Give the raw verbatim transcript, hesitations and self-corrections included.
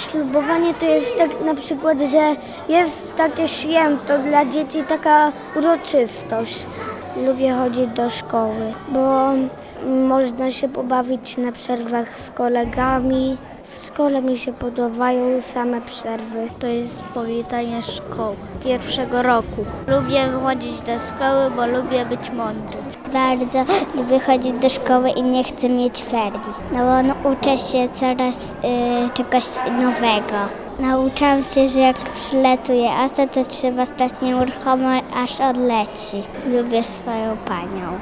Ślubowanie to jest tak na przykład, że jest takie święto dla dzieci, taka uroczystość. Lubię chodzić do szkoły, bo można się pobawić na przerwach z kolegami. W szkole mi się podobają same przerwy. To jest powitanie szkoły pierwszego roku. Lubię chodzić do szkoły, bo lubię być mądry. Bardzo lubię chodzić do szkoły i nie chcę mieć ferii, no bo no, uczę się coraz y, czegoś nowego. Nauczyłam się, że jak przylatuje asa, to trzeba stać nieruchomo, aż odleci. Lubię swoją panią.